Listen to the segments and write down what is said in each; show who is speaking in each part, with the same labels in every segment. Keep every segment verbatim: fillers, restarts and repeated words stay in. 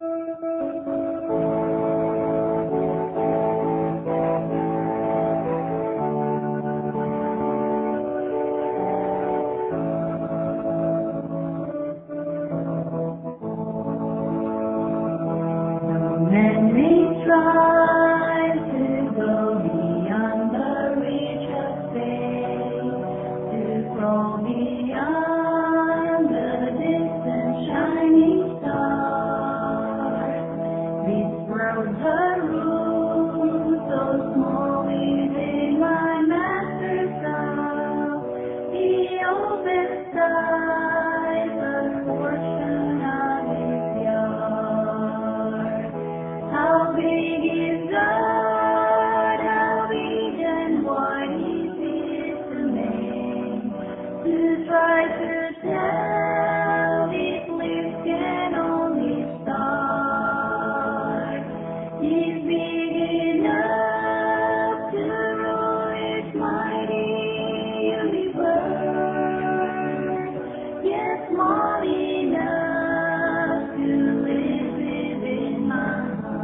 Speaker 1: Many try to go beyond the reach of faith, to crawl beyond the distant shining stars. These worlds are rude, so small within my master's love. He opens skies, a portion of his yard. How big is God, how big and wide is His domain. To try to tell His lips can only start. He's big enough to rule His mighty universe, yet small enough to live within my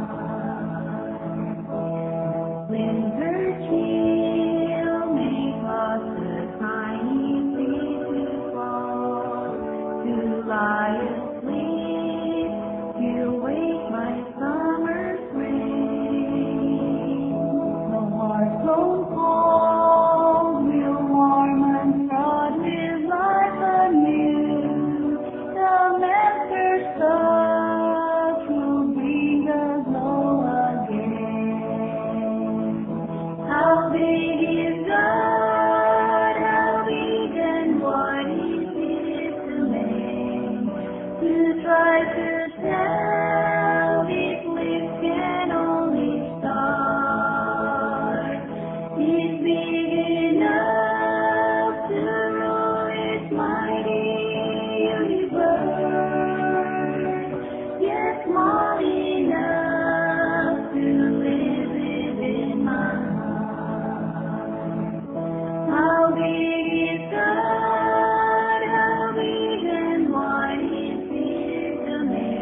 Speaker 1: winter chill may cause the tiny tree to fall, to lie asleep, to wake my summer spring. The heart grown cold will warm and fraud with life anew. The master's touch will bring the glow again. How big is God, how big and wide is His domain. To try to tell His lips can only start. He's big enough to rule His mighty universe, yet small enough to live within my heart. How big is God, how big and wide is His domain.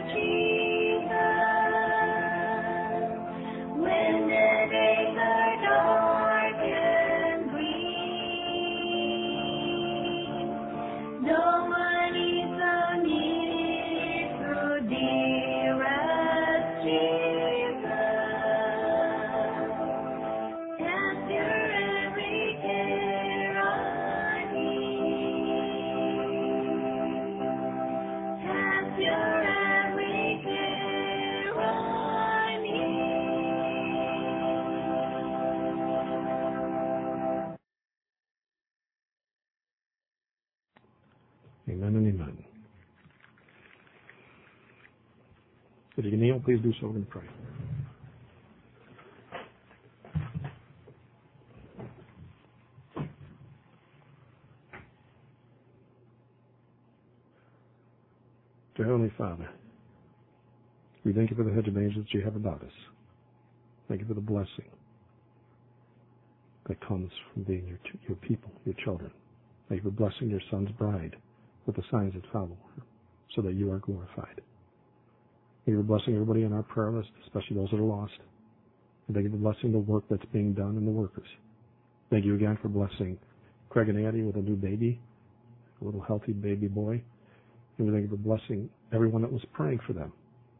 Speaker 2: Amen and amen. If you can kneel, please do so. We're going to pray. Dear Heavenly Father, we thank you for the hedge of angels that you have about us. Thank you for the blessing that comes from being your, your people, your children. Thank you for blessing your Son's bride with the signs that follow her, so that you are glorified. Thank you for blessing everybody on our prayer list, especially those that are lost. And thank you for blessing the work that's being done and the workers. Thank you again for blessing Craig and Addie with a new baby, a little healthy baby boy. And we thank you for blessing everyone that was praying for them.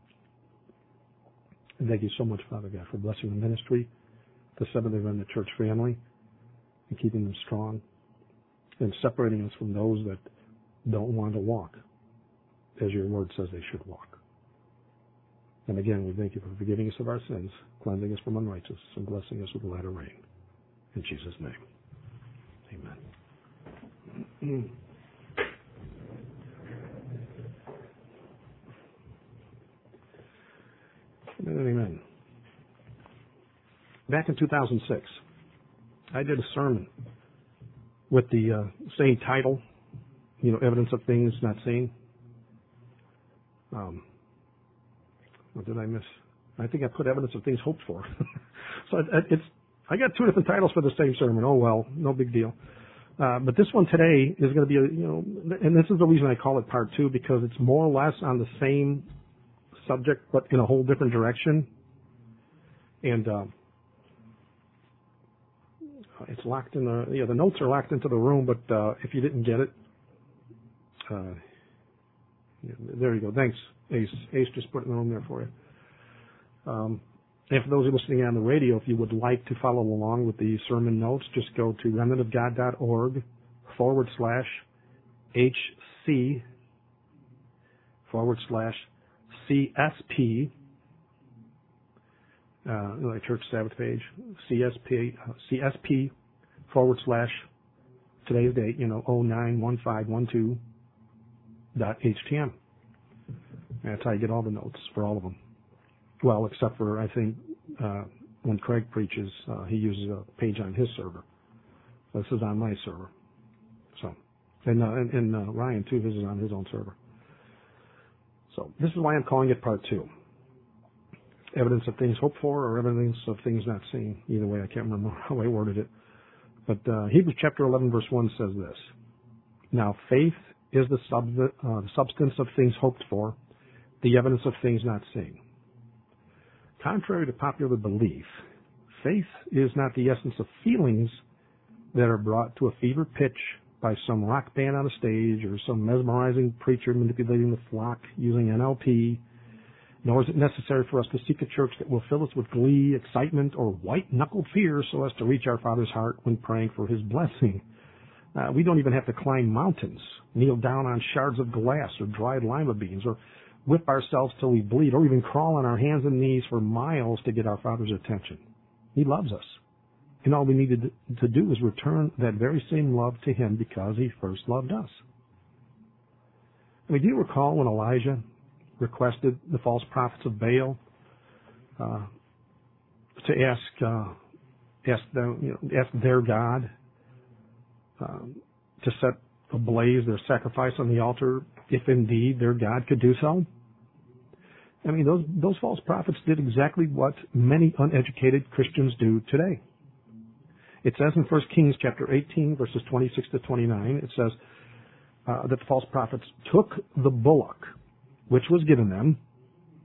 Speaker 2: And thank you so much, Father God, for blessing the ministry, the Seventh-day Adventist Church family, and keeping them strong, and separating us from those that don't want to walk as your word says they should walk. And again, we thank you for forgiving us of our sins, cleansing us from unrighteousness, and blessing us with the latter rain. In Jesus' name, amen. Amen, amen. Back in two thousand six, I did a sermon with the uh, same title, you know, evidence of things not seen. Um, what did I miss? I think I put evidence of things hoped for. so it, it's I got two different titles for the same sermon. Oh well, no big deal. Uh, but this one today is going to be, a, you know, and this is the reason I call it part two, because it's more or less on the same subject, but in a whole different direction. And um, it's locked in the, yeah, the notes are locked into the room, but uh, if you didn't get it, uh, yeah, there you go. Thanks, Ace. Ace just put it in the room there for you. Um, and for those who are listening on the radio, if you would like to follow along with the sermon notes, just go to remnantofgod.org forward slash HC forward slash C S P, uh, like Church Sabbath page, C S P, uh, C S P forward slash today's date, you know, oh nine one five one two dot H T M. That's how you get all the notes for all of them. Well, except for, I think, uh, when Craig preaches, uh, he uses a page on his server. This is on my server. So, and, uh, and, and uh, Ryan, too, his is on his own server. So this is why I'm calling it part two. Evidence of things hoped for, or evidence of things not seen. Either way, I can't remember how I worded it. But uh, Hebrews chapter eleven verse one says this. Now faith is the, sub- uh, the substance of things hoped for, the evidence of things not seen. Contrary to popular belief, faith is not the essence of feelings that are brought to a fever pitch by some rock band on a stage or some mesmerizing preacher manipulating the flock using N L P, nor is it necessary for us to seek a church that will fill us with glee, excitement, or white-knuckled fear so as to reach our Father's heart when praying for His blessing. Uh, we don't even have to climb mountains, kneel down on shards of glass or dried lima beans, or whip ourselves till we bleed, or even crawl on our hands and knees for miles to get our Father's attention. He loves us. And all we needed to do is return that very same love to Him because He first loved us. I mean, do you recall when Elijah requested the false prophets of Baal uh, to ask uh, ask them, you know, ask their God um, to set ablaze their sacrifice on the altar, if indeed their God could do so? I mean, those those false prophets did exactly what many uneducated Christians do today. It says in First Kings chapter eighteen, verses twenty-six to twenty-nine, it says uh, that the false prophets took the bullock, which was given them,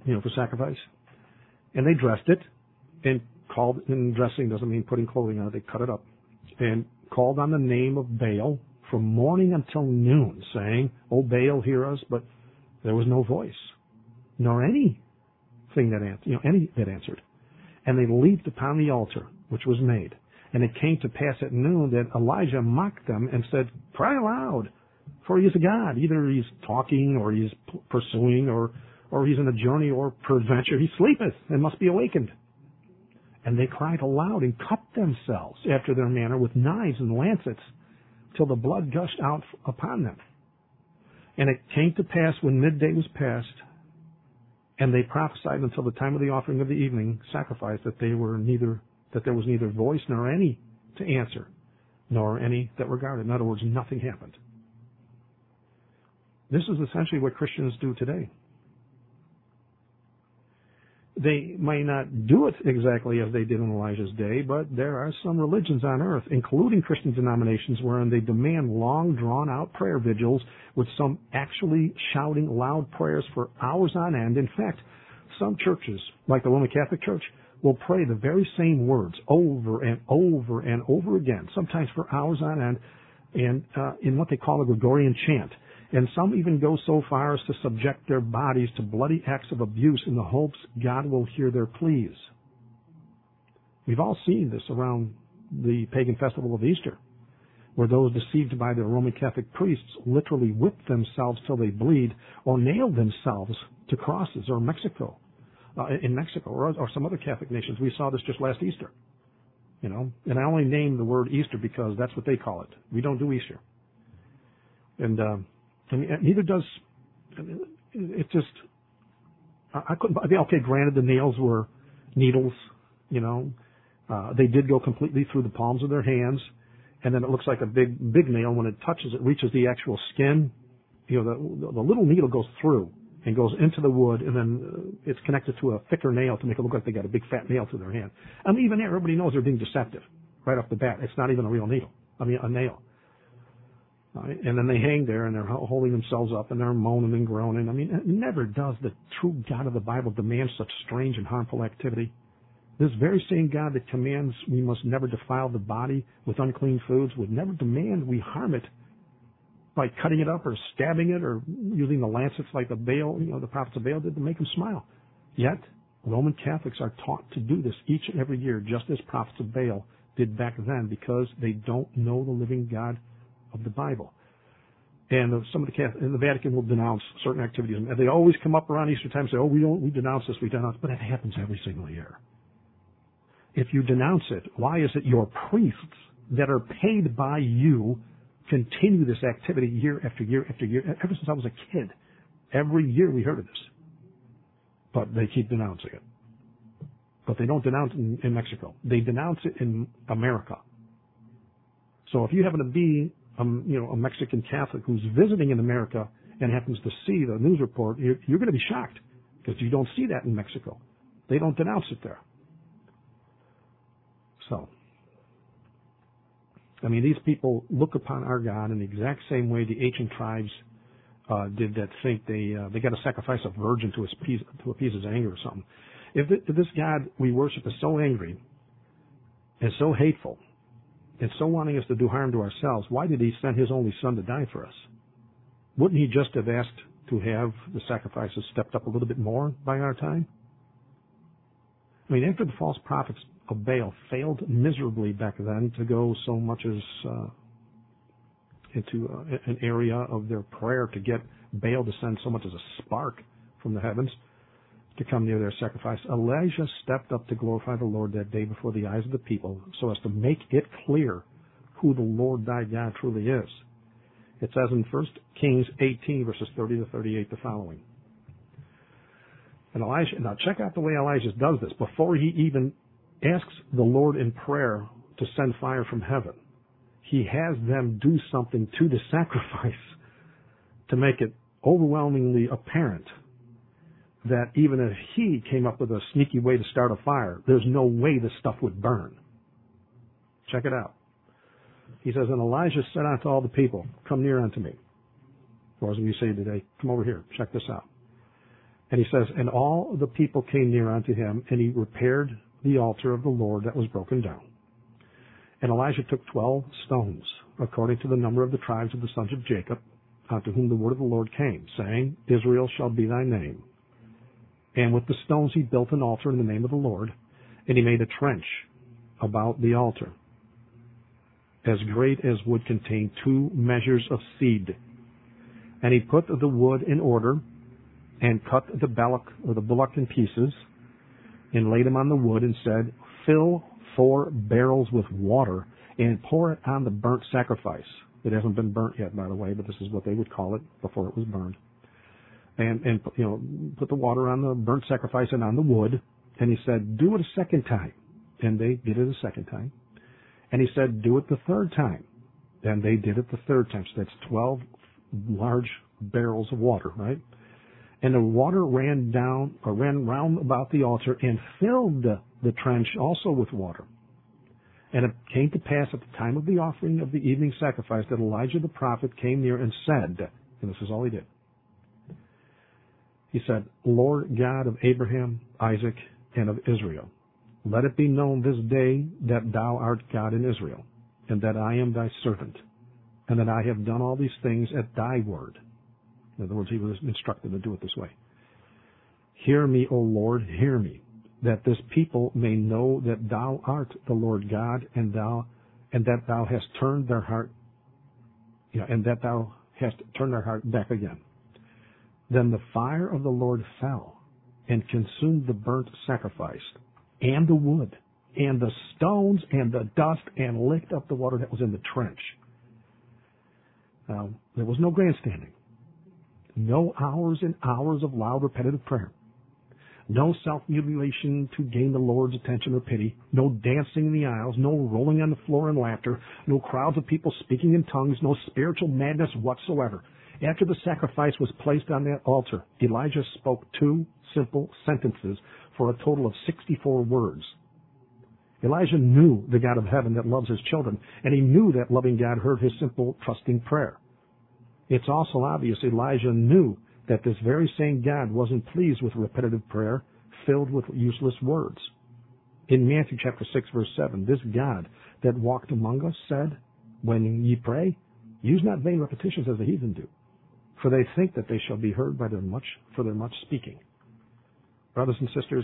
Speaker 2: you know, for sacrifice. And they dressed it and called, and dressing doesn't mean putting clothing on it, they cut it up, and called on the name of Baal from morning until noon, saying, "O Baal, hear us," but there was no voice, nor anything that answered, you know, any that answered. And they leaped upon the altar, which was made. And it came to pass at noon that Elijah mocked them and said, "Cry aloud, for he is a god." Either he's talking, or he's pursuing, or or he's in a journey, or peradventure he sleepeth and must be awakened. And they cried aloud and cut themselves after their manner with knives and lancets, till the blood gushed out upon them. And it came to pass when midday was past, and they prophesied until the time of the offering of the evening sacrifice, that they were neither that there was neither voice nor any to answer, nor any that regarded. In other words, nothing happened. This is essentially what Christians do today. They may not do it exactly as they did in Elijah's day, but there are some religions on earth, including Christian denominations, wherein they demand long, drawn-out prayer vigils with some actually shouting loud prayers for hours on end. In fact, some churches, like the Roman Catholic Church, will pray the very same words over and over and over again, sometimes for hours on end, and uh, in what they call a Gregorian chant. And some even go so far as to subject their bodies to bloody acts of abuse in the hopes God will hear their pleas. We've all seen this around the pagan festival of Easter, where those deceived by the Roman Catholic priests literally whip themselves till they bleed, or nail themselves to crosses, or Mexico, uh, in Mexico, or, or some other Catholic nations. We saw this just last Easter, you know. And I only name the word Easter because that's what they call it. We don't do Easter, and. Uh, And neither does, it just, I couldn't, okay, granted the nails were needles, you know, uh, they did go completely through the palms of their hands, and then it looks like a big, big nail. When it touches, it reaches the actual skin, you know, the, the little needle goes through and goes into the wood, and then it's connected to a thicker nail to make it look like they got a big fat nail through their hand. And even there, everybody knows they're being deceptive right off the bat. It's not even a real needle, I mean, a nail. Right? And then they hang there and they're holding themselves up and they're moaning and groaning. I mean, never does the true God of the Bible demand such strange and harmful activity. This very same God that commands we must never defile the body with unclean foods would never demand we harm it by cutting it up or stabbing it or using the lancets like the Baal, you know, the prophets of Baal did to make them smile. Yet, Roman Catholics are taught to do this each and every year, just as prophets of Baal did back then, because they don't know the living God of the Bible. And some of the Catholic, and the Vatican will denounce certain activities, and they always come up around Easter time and say, "Oh, we don't, we denounce this, we denounce," but it happens every single year. If you denounce it, why is it your priests that are paid by you continue this activity year after year after year? Ever since I was a kid, every year we heard of this, but they keep denouncing it. But they don't denounce it in, in Mexico. They denounce it in America. So if you happen to be Um, you know, a Mexican Catholic who's visiting in America and happens to see the news report, you're, you're going to be shocked because you don't see that in Mexico. They don't denounce it there. So, I mean, these people look upon our God in the exact same way the ancient tribes uh, did that think they uh, they got to sacrifice a virgin to appease, to appease his anger or something. If, the, if this God we worship is so angry and so hateful, and so wanting us to do harm to ourselves, why did he send his only son to die for us? Wouldn't he just have asked to have the sacrifices stepped up a little bit more by our time? I mean, after the false prophets of Baal failed miserably back then to go so much as uh, into uh, an area of their prayer to get Baal to send so much as a spark from the heavens to come near their sacrifice, Elijah stepped up to glorify the Lord that day before the eyes of the people so as to make it clear who the Lord thy God truly is. It says in First Kings eighteen, verses thirty to thirty-eight, the following. And Elijah, now check out the way Elijah does this. Before he even asks the Lord in prayer to send fire from heaven, he has them do something to the sacrifice to make it overwhelmingly apparent that even if he came up with a sneaky way to start a fire, there's no way this stuff would burn. Check it out. He says, and Elijah said unto all the people, come near unto me. Or as we say today, come over here, check this out. And he says, and all the people came near unto him, and he repaired the altar of the Lord that was broken down. And Elijah took twelve stones, according to the number of the tribes of the sons of Jacob, unto whom the word of the Lord came, saying, Israel shall be thy name. And with the stones he built an altar in the name of the Lord, and he made a trench about the altar, as great as would contain two measures of seed. And he put the wood in order, and cut the bullock or the bullock in pieces, and laid him on the wood, and said, Fill four barrels with water, and pour it on the burnt sacrifice. It hasn't been burnt yet, by the way, but this is what they would call it before it was burned. And, and you know, put the water on the burnt sacrifice and on the wood. And he said, do it a second time. And they did it a second time. And he said, do it the third time. And they did it the third time. So that's twelve large barrels of water, right? And the water ran down, or ran round about the altar and filled the trench also with water. And it came to pass at the time of the offering of the evening sacrifice that Elijah the prophet came near and said, and this is all he did. He said, Lord God of Abraham, Isaac, and of Israel, let it be known this day that thou art God in Israel, and that I am thy servant, and that I have done all these things at thy word. In other words, he was instructed to do it this way. Hear me, O Lord, hear me, that this people may know that thou art the Lord God, and thou, and that thou hast turned their heart, you know, and that thou hast turned their heart back again. Then the fire of the Lord fell and consumed the burnt sacrifice, and the wood, and the stones, and the dust, and licked up the water that was in the trench. Now, there was no grandstanding. No hours and hours of loud repetitive prayer. No self-mutilation to gain the Lord's attention or pity. No dancing in the aisles. No rolling on the floor in laughter. No crowds of people speaking in tongues. No spiritual madness whatsoever. After the sacrifice was placed on that altar, Elijah spoke two simple sentences for a total of sixty-four words. Elijah knew the God of heaven that loves his children, and he knew that loving God heard his simple, trusting prayer. It's also obvious Elijah knew that this very same God wasn't pleased with repetitive prayer filled with useless words. In Matthew chapter six, verse seven, this God that walked among us said, when ye pray, use not vain repetitions as the heathen do, for they think that they shall be heard by their much for their much speaking. Brothers and sisters,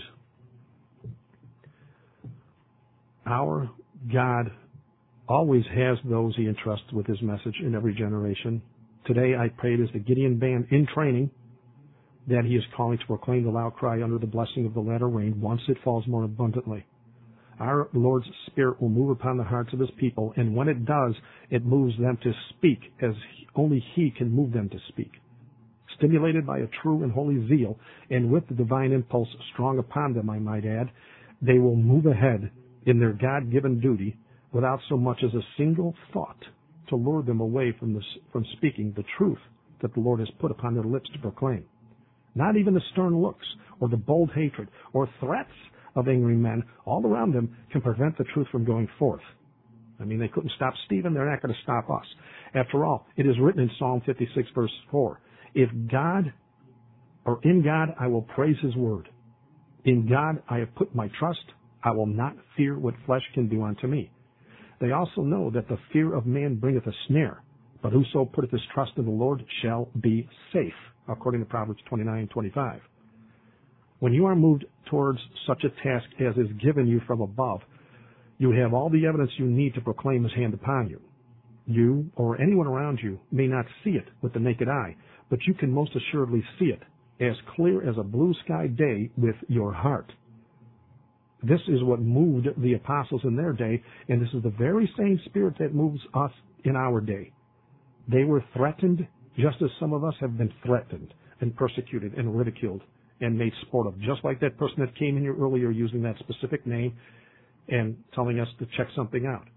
Speaker 2: our God always has those he entrusts with his message in every generation. Today I prayed as the Gideon band in training that he is calling to proclaim the loud cry under the blessing of the latter rain once it falls more abundantly. Our Lord's Spirit will move upon the hearts of his people, and when it does, it moves them to speak as only he can move them to speak. Stimulated by a true and holy zeal, and with the divine impulse strong upon them, I might add, they will move ahead in their God-given duty without so much as a single thought to lure them away from, this, from speaking the truth that the Lord has put upon their lips to proclaim. Not even the stern looks or the bold hatred or threats of angry men all around them can prevent the truth from going forth. I mean, they couldn't stop Stephen, they're not going to stop us. After all, it is written in Psalm fifty-six, verse four, if God, or in God I will praise his word. In God I have put my trust, I will not fear what flesh can do unto me. They also know that the fear of man bringeth a snare, but whoso putteth his trust in the Lord shall be safe, according to Proverbs twenty-nine twenty-five. When you are moved towards such a task as is given you from above, you have all the evidence you need to proclaim his hand upon you. You, or anyone around you, may not see it with the naked eye, but you can most assuredly see it, as clear as a blue sky day, with your heart. This is what moved the apostles in their day, and this is the very same spirit that moves us in our day. They were threatened just as some of us have been threatened and persecuted and ridiculed and made sport of, just like that person that came in here earlier using that specific name and telling us to check something out.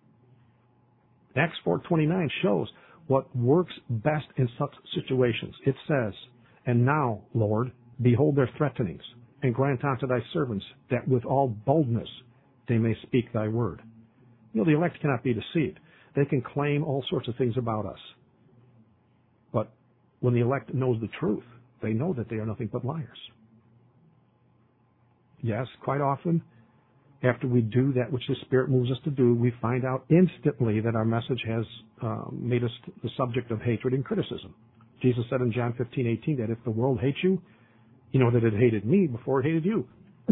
Speaker 2: Acts four twenty-nine shows what works best in such situations. It says, and now, Lord, behold their threatenings, and grant unto thy servants that with all boldness they may speak thy word. You know, the elect cannot be deceived. They can claim all sorts of things about us. But when the elect knows the truth, They know that they are nothing but liars. Yes, quite often, after we do that which the Spirit moves us to do, we find out instantly that our message has uh, made us the subject of hatred and criticism. Jesus said in John fifteen eighteen that if the world hates you, you know that it hated me before it hated you.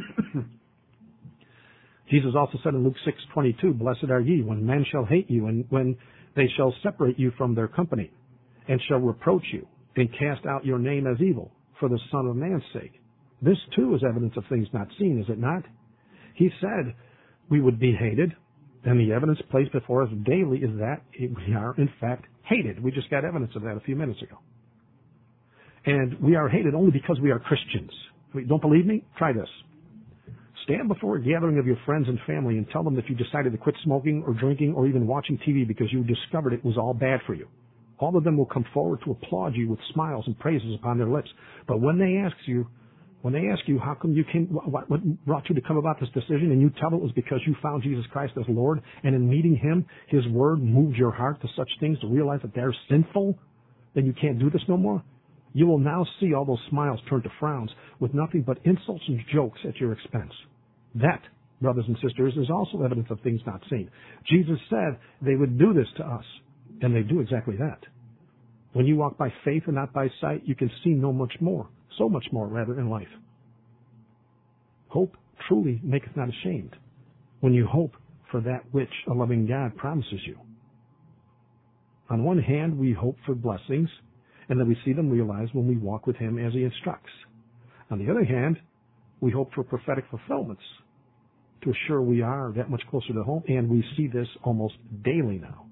Speaker 2: Jesus also said in Luke six twenty-two, blessed are ye when men shall hate you, and when they shall separate you from their company, and shall reproach you, and cast out your name as evil for the Son of Man's sake. This too is evidence of things not seen, is it not? He said we would be hated, and the evidence placed before us daily is that we are in fact hated. We just got evidence of that a few minutes ago. And we are hated only because we are Christians. Don't believe me? Try this. Stand before a gathering of your friends and family and tell them that you decided to quit smoking or drinking or even watching T V because you discovered it was all bad for you. All of them will come forward to applaud you with smiles and praises upon their lips. But when they ask you, when they ask you how come you came, what, what brought you to come about this decision, and you tell them it was because you found Jesus Christ as Lord, and in meeting Him, His Word moved your heart to such things to realize that they're sinful, then you can't do this no more. You will now see all those smiles turn to frowns with nothing but insults and jokes at your expense. That, brothers and sisters, is also evidence of things not seen. Jesus said they would do this to us, and they do exactly that. When you walk by faith and not by sight, you can see no much more, so much more, rather, in life. Hope truly maketh not ashamed, when you hope for that which a loving God promises you. On one hand, we hope for blessings, and then we see them realized when we walk with Him as He instructs. On the other hand, we hope for prophetic fulfillments to assure we are that much closer to home, and we see this almost daily now.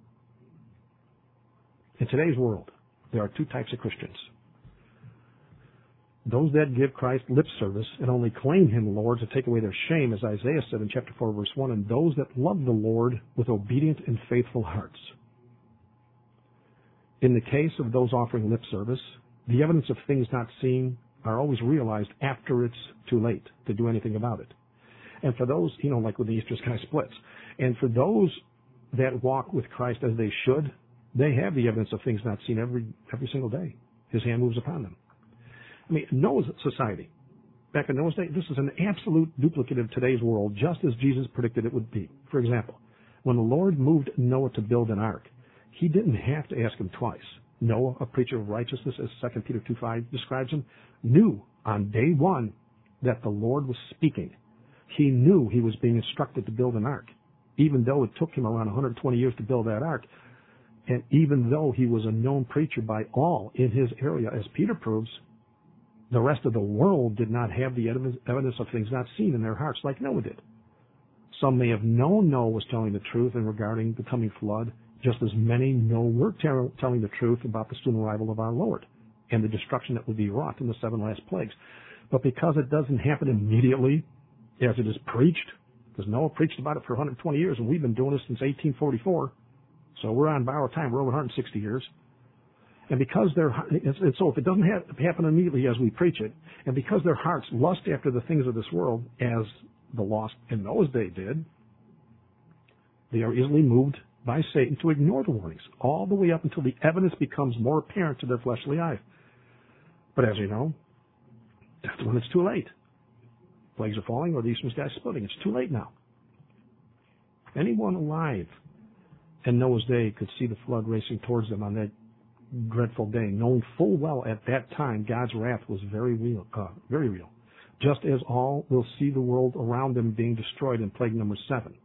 Speaker 2: In today's world, there are two types of Christians. Those that give Christ lip service and only claim Him Lord to take away their shame, as Isaiah said in chapter four, verse one, and those that love the Lord with obedient and faithful hearts. In the case of those offering lip service, the evidence of things not seen are always realized after it's too late to do anything about it. And for those, you know, like when the Easter sky splits, and for those that walk with Christ as they should, they have the evidence of things not seen every every single day. His hand moves upon them. I mean, Noah's society, back in Noah's day, this is an absolute duplicate of today's world, just as Jesus predicted it would be. For example, when the Lord moved Noah to build an ark, He didn't have to ask him twice. Noah, a preacher of righteousness, as Second Peter two five describes him, knew on day one that the Lord was speaking. He knew he was being instructed to build an ark, even though it took him around one hundred twenty years to build that ark. And even though he was a known preacher by all in his area, as Peter proves, the rest of the world did not have the evidence of things not seen in their hearts like Noah did. Some may have known Noah was telling the truth in regarding the coming flood, just as many know we're ter- telling the truth about the soon arrival of our Lord and the destruction that will be wrought in the seven last plagues. But because it doesn't happen immediately, as it is preached, because Noah preached about it for one hundred twenty years, and we've been doing this since eighteen forty-four, so we're on borrowed time, we're over one hundred sixty years. And because they're, and so if it doesn't have, happen immediately as we preach it, and because their hearts lust after the things of this world, as the lost in Noah's day did, they are easily moved by Satan to ignore the warnings, all the way up until the evidence becomes more apparent to their fleshly eye. But as you know, that's when it's too late. Plagues are falling or the eastern sky is splitting. It's too late now. Anyone alive in Noah's day could see the flood racing towards them on that dreadful day, knowing full well at that time God's wrath was very real, uh, very real. Just as all will see the world around them being destroyed in plague number seven.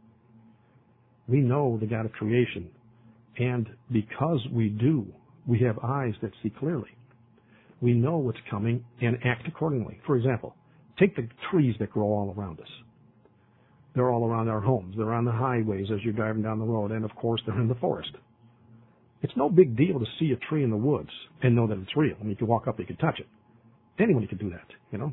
Speaker 2: We know the God of creation, and because we do, we have eyes that see clearly. We know what's coming and act accordingly. For example, take the trees that grow all around us. They're all around our homes. They're on the highways as you're driving down the road, and of course they're in the forest. It's no big deal to see a tree in the woods and know that it's real. I mean, you can walk up, you can touch it. Anyone can do that, you know.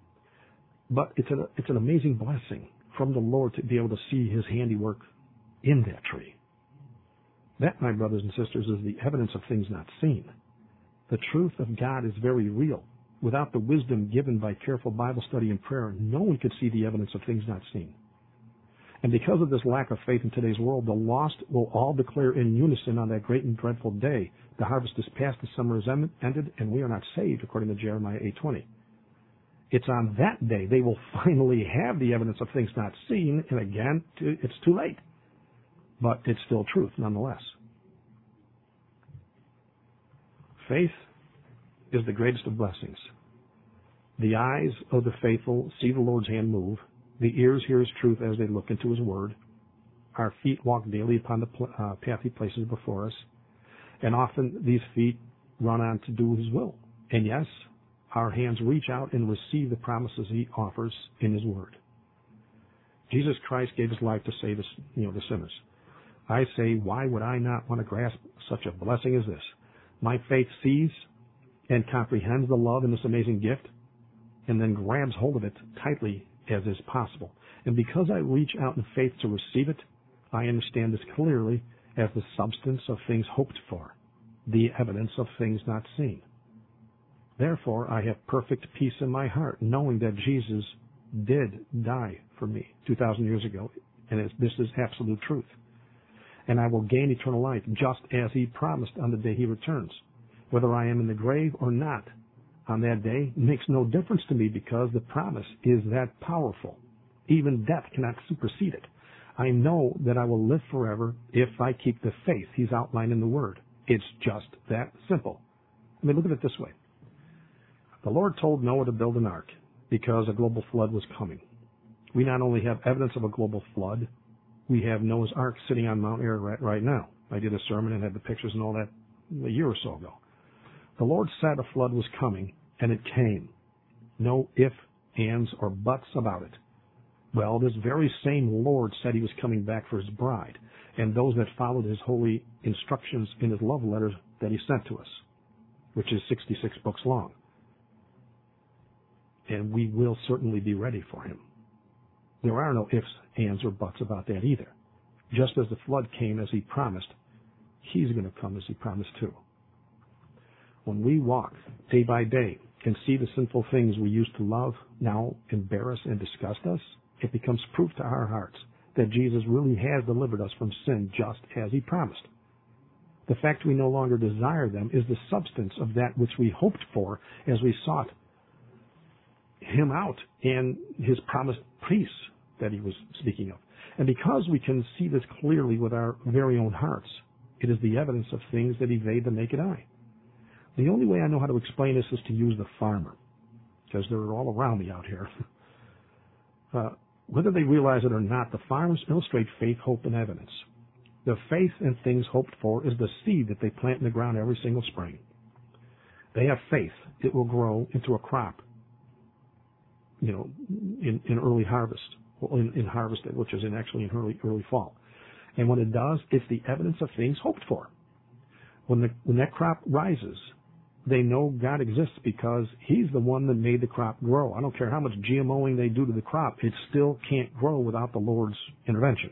Speaker 2: But it's an, it's an amazing blessing from the Lord to be able to see His handiwork in that tree. That, my brothers and sisters, is the evidence of things not seen. The truth of God is very real. Without the wisdom given by careful Bible study and prayer, no one could see the evidence of things not seen. And because of this lack of faith in today's world, the lost will all declare in unison on that great and dreadful day, the harvest is past, the summer is ended, and we are not saved, according to Jeremiah eight twenty. It's on that day they will finally have the evidence of things not seen, and again, it's too late. But it's still truth, nonetheless. Faith is the greatest of blessings. The eyes of the faithful see the Lord's hand move. The ears hear His truth as they look into His word. Our feet walk daily upon the uh, path He places before us. And often these feet run on to do His will. And yes, our hands reach out and receive the promises He offers in His word. Jesus Christ gave His life to save us, you know, the sinners. I say, why would I not want to grasp such a blessing as this? My faith sees and comprehends the love in this amazing gift, and then grabs hold of it tightly as is possible. And because I reach out in faith to receive it, I understand this clearly as the substance of things hoped for, the evidence of things not seen. Therefore, I have perfect peace in my heart, knowing that Jesus did die for me two thousand years ago, and it's, this is absolute truth. And I will gain eternal life, just as He promised on the day He returns. Whether I am in the grave or not on that day makes no difference to me, because the promise is that powerful. Even death cannot supersede it. I know that I will live forever if I keep the faith He's outlined in the Word. It's just that simple. I mean, look at it this way. The Lord told Noah to build an ark because a global flood was coming. We not only have evidence of a global flood, we have Noah's Ark sitting on Mount Ararat right now. I did a sermon and had the pictures and all that a year or so ago. The Lord said a flood was coming, and it came. No ifs, ands, or buts about it. Well, this very same Lord said He was coming back for His bride, and those that followed His holy instructions in His love letters that He sent to us, which is sixty-six books long. And we will certainly be ready for Him. There are no ifs, ands, or buts about that either. Just as the flood came as He promised, He's going to come as He promised too. When we walk day by day and see the sinful things we used to love now embarrass and disgust us, it becomes proof to our hearts that Jesus really has delivered us from sin just as He promised. The fact we no longer desire them is the substance of that which we hoped for as we sought Him out and His promised peace that He was speaking of. And because we can see this clearly with our very own hearts, it is the evidence of things that evade the naked eye. The only way I know how to explain this is to use the farmer, because they're all around me out here. uh, whether they realize it or not, the farmers illustrate faith, hope, and evidence. The faith in things hoped for is the seed that they plant in the ground every single spring. They have faith it will grow into a crop, you know, in, in early harvest, well, in, in harvest, which is in actually in early early fall. And when it does, it's the evidence of things hoped for. When the when that crop rises, they know God exists because He's the one that made the crop grow. I don't care how much GMOing they do to the crop, it still can't grow without the Lord's intervention.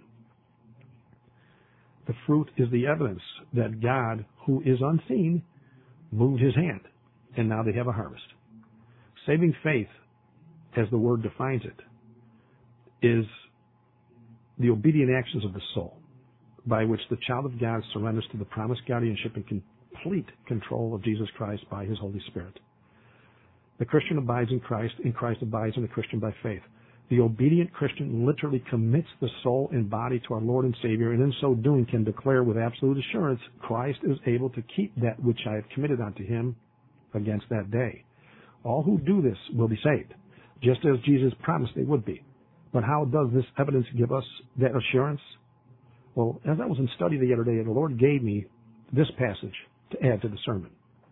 Speaker 2: The fruit is the evidence that God, who is unseen, moved His hand, and now they have a harvest. Saving faith, as the Word defines it, is the obedient actions of the soul, by which the child of God surrenders to the promised guardianship and complete control of Jesus Christ by His Holy Spirit. The Christian abides in Christ, and Christ abides in the Christian by faith. The obedient Christian literally commits the soul and body to our Lord and Savior, and in so doing can declare with absolute assurance, Christ is able to keep that which I have committed unto Him against that day. All who do this will be saved, just as Jesus promised they would be. But how does this evidence give us that assurance? Well, as I was in study the other day, the Lord gave me this passage to add to the sermon.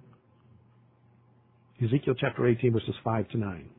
Speaker 2: Ezekiel chapter eighteen, verses five to nine.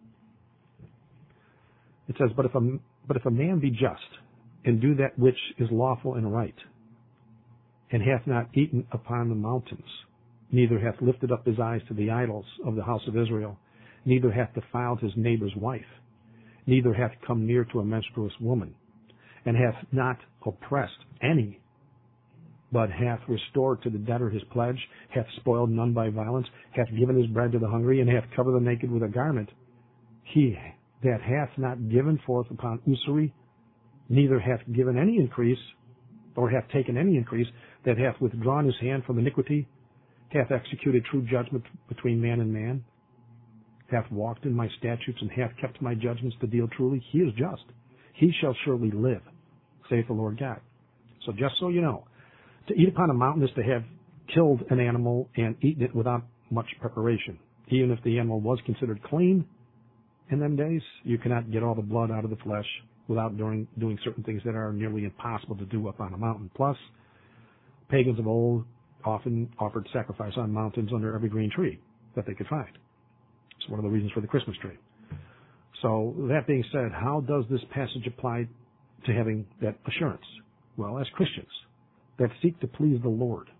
Speaker 2: It says, but if, a, but if a man be just, and do that which is lawful and right, and hath not eaten upon the mountains, neither hath lifted up his eyes to the idols of the house of Israel, neither hath defiled his neighbor's wife, neither hath come near to a menstruous woman, and hath not oppressed any, but hath restored to the debtor his pledge, hath spoiled none by violence, hath given his bread to the hungry, and hath covered the naked with a garment, he that hath not given forth upon usury, neither hath given any increase, or hath taken any increase, that hath withdrawn his hand from iniquity, hath executed true judgment between man and man, hath walked in my statutes, and hath kept my judgments to deal truly. He is just. He shall surely live, saith the Lord God. So just so you know, to eat upon a mountain is to have killed an animal and eaten it without much preparation. Even if the animal was considered clean in them days, you cannot get all the blood out of the flesh without doing, doing certain things that are nearly impossible to do up on a mountain. Plus, pagans of old often offered sacrifice on mountains under every green tree that they could find. It's one of the reasons for the Christmas tree. So that being said, how does this passage apply to having that assurance? Well, as Christians that seek to please the Lord,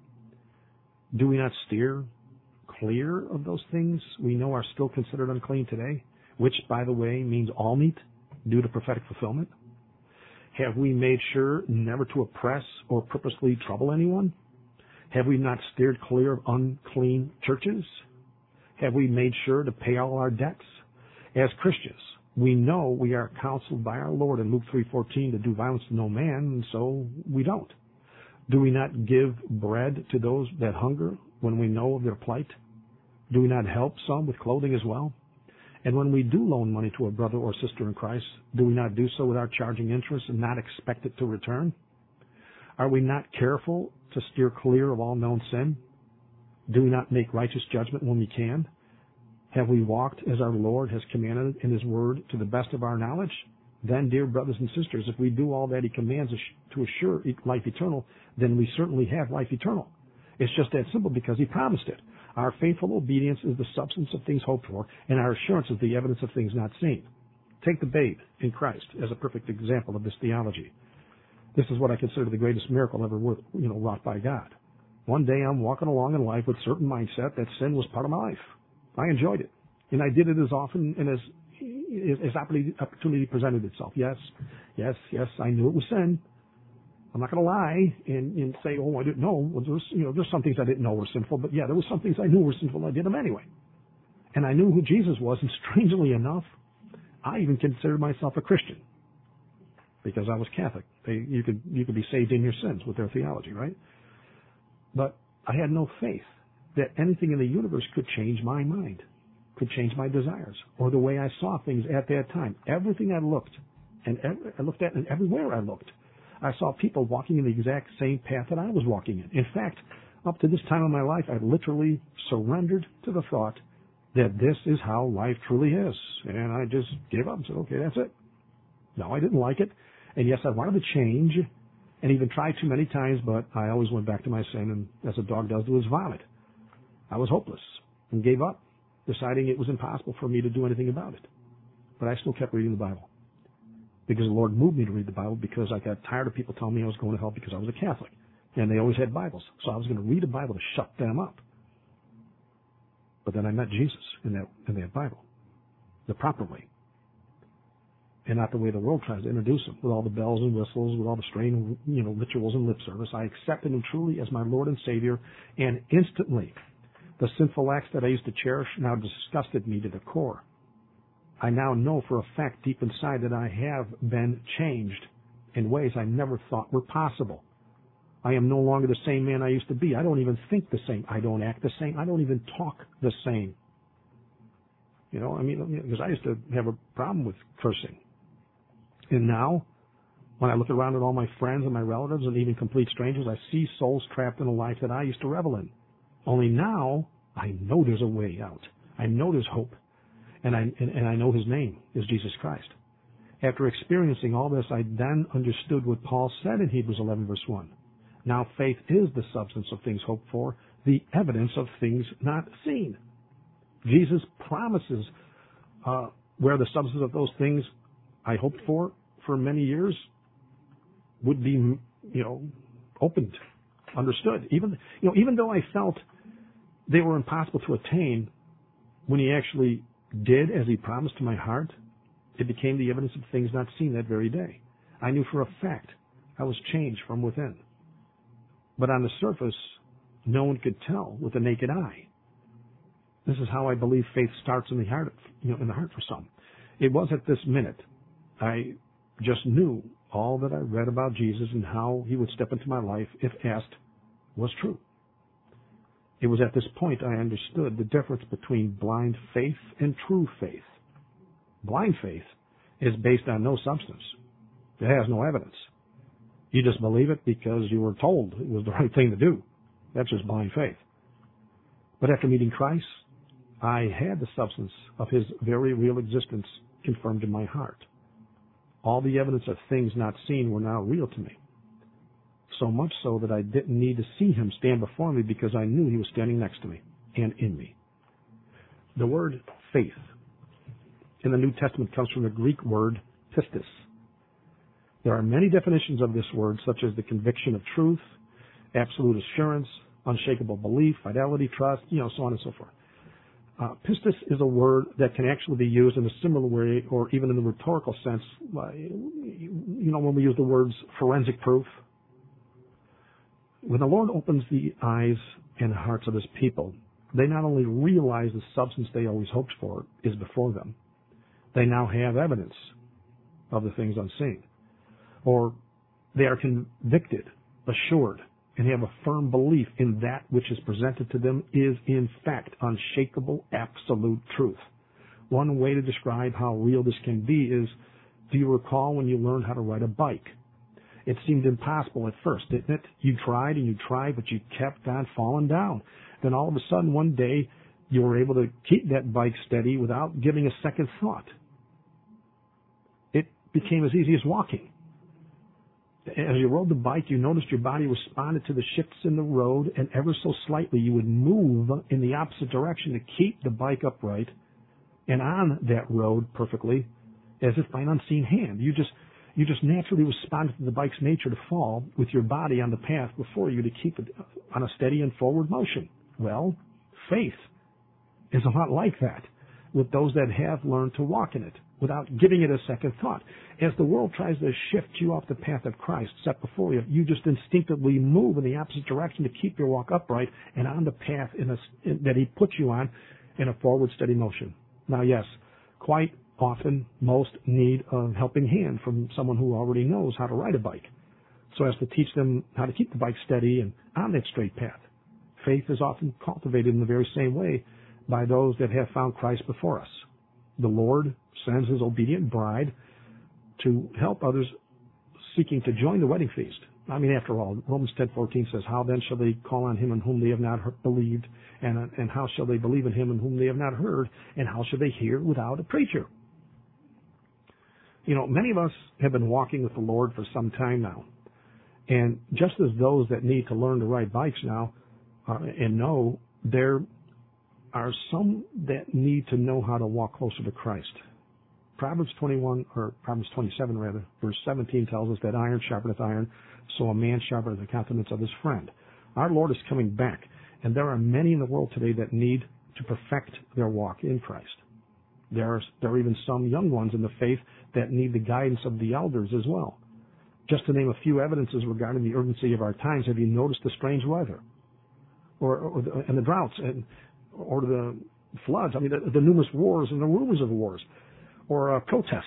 Speaker 2: do we not steer clear of those things we know are still considered unclean today, which, by the way, means all meat due to prophetic fulfillment? Have we made sure never to oppress or purposely trouble anyone? Have we not steered clear of unclean churches? Have we made sure to pay all our debts? As Christians, we know we are counseled by our Lord in Luke three fourteen to do violence to no man, and so we don't. Do we not give bread to those that hunger when we know of their plight? Do we not help some with clothing as well? And when we do loan money to a brother or sister in Christ, do we not do so without charging interest and not expect it to return? Are we not careful to steer clear of all known sin? Do we not make righteous judgment when we can? Have we walked as our Lord has commanded in His Word to the best of our knowledge? Then, dear brothers and sisters, if we do all that He commands us to assure life eternal, then we certainly have life eternal. It's just that simple because He promised it. Our faithful obedience is the substance of things hoped for, and our assurance is the evidence of things not seen. Take the babe in Christ as a perfect example of this theology. This is what I consider the greatest miracle ever, you know, wrought by God. One day I'm walking along in life with a certain mindset that sin was part of my life. I enjoyed it, and I did it as often and as as opportunity presented itself. Yes, yes, yes, I knew it was sin. I'm not going to lie and, and say, oh, I didn't know. Well, there's, you know, there's some things I didn't know were sinful, but yeah, there were some things I knew were sinful, and I did them anyway. And I knew who Jesus was, and strangely enough, I even considered myself a Christian because I was Catholic. They, you could you could be saved in your sins with their theology, right? But I had no faith that anything in the universe could change my mind, could change my desires, or the way I saw things at that time. Everything I looked, and every, I looked at, and everywhere I looked, I saw people walking in the exact same path that I was walking in. In fact, up to this time in my life, I literally surrendered to the thought that this is how life truly is. And I just gave up and said, okay, that's it. No, I didn't like it. And yes, I wanted to change and even tried too many times, but I always went back to my sin, and as a dog does to his vomit. I was hopeless and gave up, deciding it was impossible for me to do anything about it. But I still kept reading the Bible because the Lord moved me to read the Bible because I got tired of people telling me I was going to hell because I was a Catholic. And they always had Bibles. So I was going to read the Bible to shut them up. But then I met Jesus in that, in that Bible, the proper way. And not the way the world tries to introduce him, with all the bells and whistles, with all the strange, you know, rituals and lip service. I accepted him truly as my Lord and Savior, and instantly the sinful acts that I used to cherish now disgusted me to the core. I now know for a fact deep inside that I have been changed in ways I never thought were possible. I am no longer the same man I used to be. I don't even think the same. I don't act the same. I don't even talk the same. You know, I mean, because I used to have a problem with cursing. And now, when I look around at all my friends and my relatives and even complete strangers, I see souls trapped in a life that I used to revel in. Only now, I know there's a way out. I know there's hope. And I, and, and I know His name is Jesus Christ. After experiencing all this, I then understood what Paul said in Hebrews eleven, verse one. Now faith is the substance of things hoped for, the evidence of things not seen. Jesus promises uh, where the substance of those things I hoped for for many years would be, you know, opened, understood. Even, you know, even though I felt they were impossible to attain, when He actually did as He promised to my heart, it became the evidence of things not seen that very day. I knew for a fact I was changed from within. But on the surface, no one could tell with the naked eye. This is how I believe faith starts in the heart, you know, in the heart for some. It was at this minute I just knew all that I read about Jesus and how he would step into my life if asked was true. It was at this point I understood the difference between blind faith and true faith. Blind faith is based on no substance. It has no evidence. You just believe it because you were told it was the right thing to do. That's just blind faith. But after meeting Christ, I had the substance of his very real existence confirmed in my heart. All the evidence of things not seen were now real to me. So much so that I didn't need to see him stand before me because I knew he was standing next to me and in me. The word faith in the New Testament comes from the Greek word pistis. There are many definitions of this word, such as the conviction of truth, absolute assurance, unshakable belief, fidelity, trust, you know, so on and so forth. Uh, pistis is a word that can actually be used in a similar way, or even in the rhetorical sense. Uh, you know, when we use the words forensic proof. When the Lord opens the eyes and hearts of his people, they not only realize the substance they always hoped for is before them, they now have evidence of the things unseen. Or they are convicted, assured, and have a firm belief in that which is presented to them is in fact unshakable, absolute truth. One way to describe how real this can be is, do you recall when you learned how to ride a bike? It seemed impossible at first, didn't it? You tried and you tried, but you kept on falling down. Then all of a sudden one day you were able to keep that bike steady without giving a second thought. It became as easy as walking. As you rode the bike, you noticed your body responded to the shifts in the road, and ever so slightly you would move in the opposite direction to keep the bike upright and on that road perfectly, as if by an unseen hand. You just you just naturally responded to the bike's nature to fall with your body on the path before you to keep it on a steady and forward motion. Well, faith is a lot like that with those that have learned to walk in it without giving it a second thought. As the world tries to shift you off the path of Christ set before you, you just instinctively move in the opposite direction to keep your walk upright and on the path in a, in, that he puts you on in a forward steady motion. Now, yes, quite often most need a helping hand from someone who already knows how to ride a bike, so as to teach them how to keep the bike steady and on that straight path. Faith is often cultivated in the very same way by those that have found Christ before us. The Lord sends his obedient bride to help others seeking to join the wedding feast. I mean, after all, Romans ten fourteen says, how then shall they call on him in whom they have not heard, believed, and, and how shall they believe in him in whom they have not heard, and how shall they hear without a preacher? You know, many of us have been walking with the Lord for some time now, and just as those that need to learn to ride bikes now uh, and know, there are some that need to know how to walk closer to Christ. Proverbs twenty-one, or Proverbs twenty-seven rather, verse seventeen tells us that iron sharpeneth iron, so a man sharpeneth the countenance of his friend. Our Lord is coming back, and there are many in the world today that need to perfect their walk in Christ. There are, there are even some young ones in the faith that need the guidance of the elders as well. Just to name a few evidences regarding the urgency of our times, have you noticed the strange weather, or, or the, and the droughts, and or the floods? I mean, the, the numerous wars and the rumors of wars, or uh, protests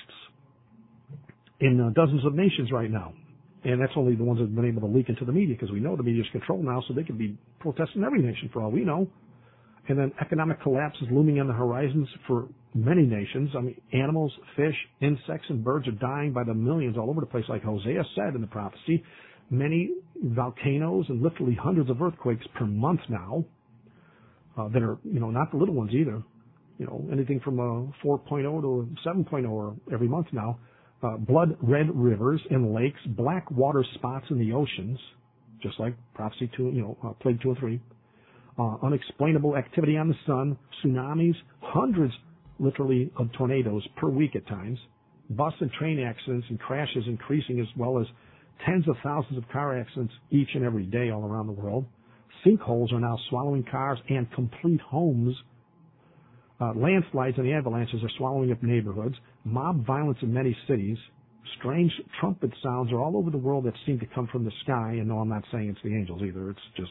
Speaker 2: in uh, dozens of nations right now. And that's only the ones that have been able to leak into the media, because we know the media is controlled now, so they could be protesting in every nation for all we know. And then economic collapse is looming on the horizons for many nations. I mean, animals, fish, insects, and birds are dying by the millions all over the place, like Hosea said in the prophecy. Many volcanoes and literally hundreds of earthquakes per month now uh, that are, you know, not the little ones either. You know, anything from a four point oh to a seven point oh every month now. Uh, blood red rivers and lakes, black water spots in the oceans, just like prophecy two, you know, uh, plague two and three. Uh, unexplainable activity on the sun, tsunamis, hundreds literally of tornadoes per week at times, bus and train accidents and crashes increasing, as well as tens of thousands of car accidents each and every day all around the world. Sinkholes are now swallowing cars and complete homes. Uh, landslides and avalanches are swallowing up neighborhoods. Mob violence in many cities. Strange trumpet sounds are all over the world that seem to come from the sky. And no, I'm not saying it's the angels either. It's just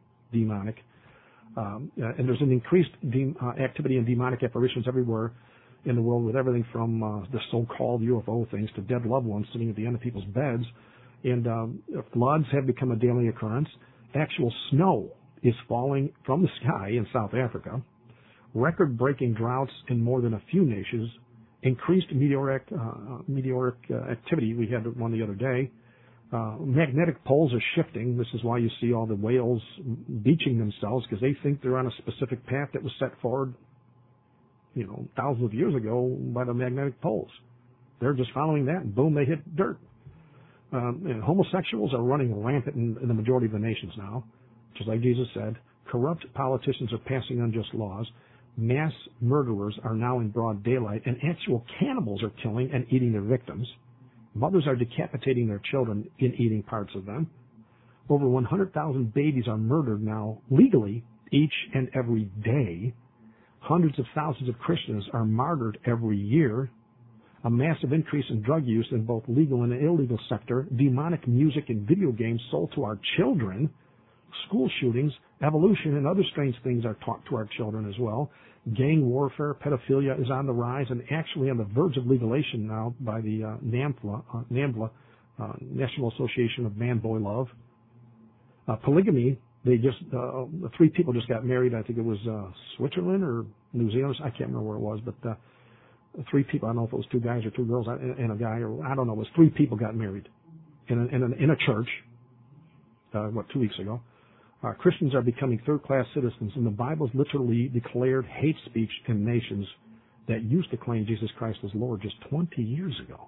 Speaker 2: demonic. Um, uh, and there's an increased de- uh, activity and demonic apparitions everywhere. in the world with everything from uh, the so-called U F O things to dead loved ones sitting at the end of people's beds. And um, floods have become a daily occurrence. Actual snow is falling from the sky in South Africa. Record-breaking droughts in more than a few nations. Increased meteoric, uh, meteoric uh, activity. We had one the other day. Uh, magnetic poles are shifting. This is why you see all the whales beaching themselves, because they think they're on a specific path that was set forward, you know, thousands of years ago by the magnetic poles. They're just following that, and boom, they hit dirt. Um, and homosexuals are running rampant in, in the majority of the nations now, just like Jesus said. Corrupt politicians are passing unjust laws. Mass murderers are now in broad daylight, and actual cannibals are killing and eating their victims. Mothers are decapitating their children in eating parts of them. Over one hundred thousand babies are murdered now legally each and every day. Hundreds of thousands of Christians are martyred every year. A massive increase in drug use in both legal and illegal sector. Demonic music and video games sold to our children. School shootings, evolution, and other strange things are taught to our children as well. Gang warfare, pedophilia is on the rise and actually on the verge of legalization now by the uh, NAMFLA, uh, NAMBLA, uh, National Association of Man-Boy Love. Uh, polygamy, they just, uh, three people just got married. I think it was uh, Switzerland or New Zealand. I can't remember where it was, but uh, three people, I don't know if it was two guys or two girls and a guy, or I don't know, it was three people got married in a, in a, in a church, uh, what, two weeks ago. Uh, Christians are becoming third-class citizens, and the Bible's literally declared hate speech in nations that used to claim Jesus Christ as Lord just twenty years ago.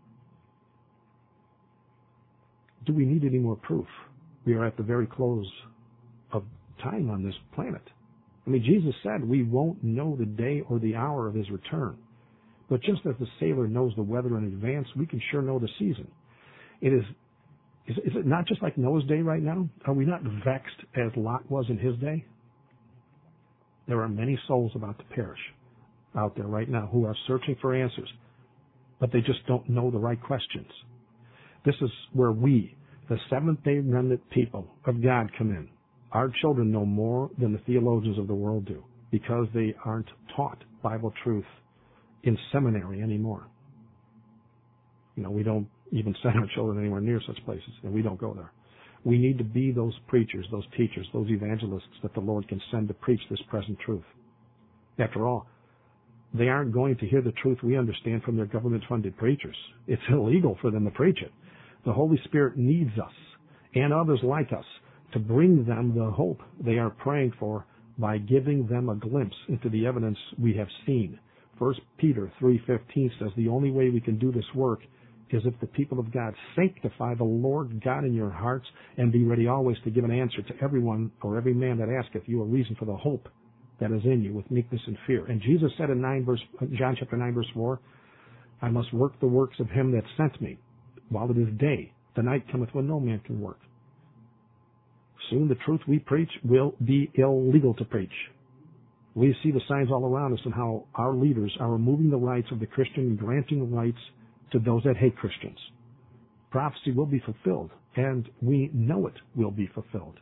Speaker 2: Do we need any more proof? We are at the very close of time on this planet. I mean, Jesus said we won't know the day or the hour of his return. But just as the sailor knows the weather in advance, we can sure know the season. It is Is, is it not just like Noah's day right now? Are we not vexed as Lot was in his day? There are many souls about to perish out there right now who are searching for answers, but they just don't know the right questions. This is where we, the Seventh-day Remnant people of God, come in. Our children know more than the theologians of the world do because they aren't taught Bible truth in seminary anymore. You know, we don't even send our children anywhere near such places, and we don't go there. We need to be those preachers, those teachers, those evangelists that the Lord can send to preach this present truth. After all, they aren't going to hear the truth we understand from their government-funded preachers. It's illegal for them to preach it. The Holy Spirit needs us and others like us to bring them the hope they are praying for by giving them a glimpse into the evidence we have seen. First Peter three fifteen says the only way we can do this work is if the people of God sanctify the Lord God in your hearts and be ready always to give an answer to everyone or every man that asketh you a reason for the hope that is in you with meekness and fear. And Jesus said in nine verse, John chapter nine verse four, I must work the works of him that sent me while it is day. The night cometh when no man can work. Soon the truth we preach will be illegal to preach. We see the signs all around us and how our leaders are removing the rights of the Christian and granting rights to those that hate Christians. Prophecy will be fulfilled, and we know it will be fulfilled.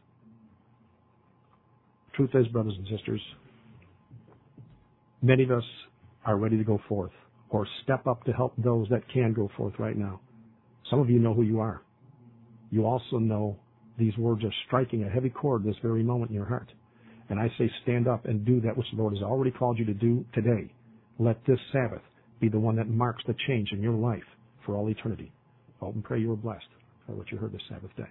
Speaker 2: Truth is, brothers and sisters, many of us are ready to go forth or step up to help those that can go forth right now. Some of you know who you are. You also know these words are striking a heavy chord this very moment in your heart. And I say stand up and do that which the Lord has already called you to do today. Let this Sabbath be the one that marks the change in your life for all eternity. I hope and pray you were blessed by what you heard this Sabbath day.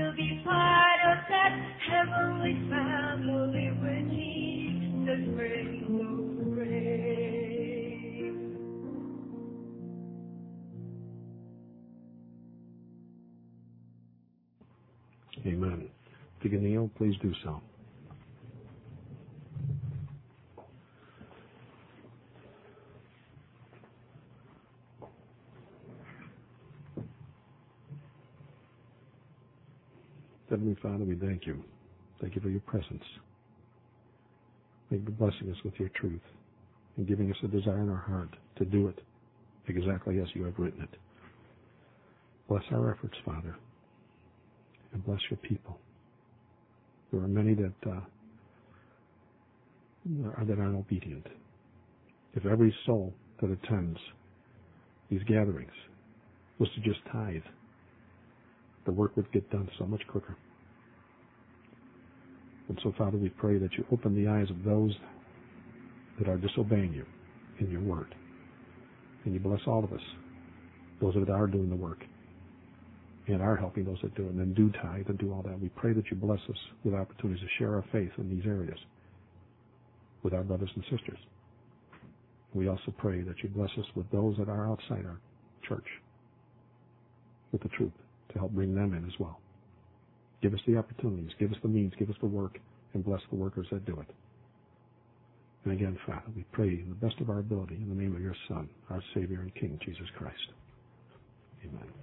Speaker 1: to be part of that heavenly family when Jesus brings the praise.
Speaker 2: Amen. If you can kneel, please do so. Heavenly Father, we thank you. Thank you for your presence. Thank you for blessing us with your truth and giving us a desire in our heart to do it exactly as you have written it. Bless our efforts, Father, and bless your people. There are many that uh, are, that aren't obedient. If every soul that attends these gatherings was to just tithe, the work would get done so much quicker. And so, Father, we pray that you open the eyes of those that are disobeying you in your word. And you bless all of us, those that are doing the work and are helping those that do it, and then do tithe and do all that. We pray that you bless us with opportunities to share our faith in these areas with our brothers and sisters. We also pray that you bless us with those that are outside our church with the truth to help bring them in as well. Give us the opportunities, give us the means, give us the work, and bless the workers that do it. And again, Father, we pray in the best of our ability in the name of your Son, our Savior and King, Jesus Christ. Amen.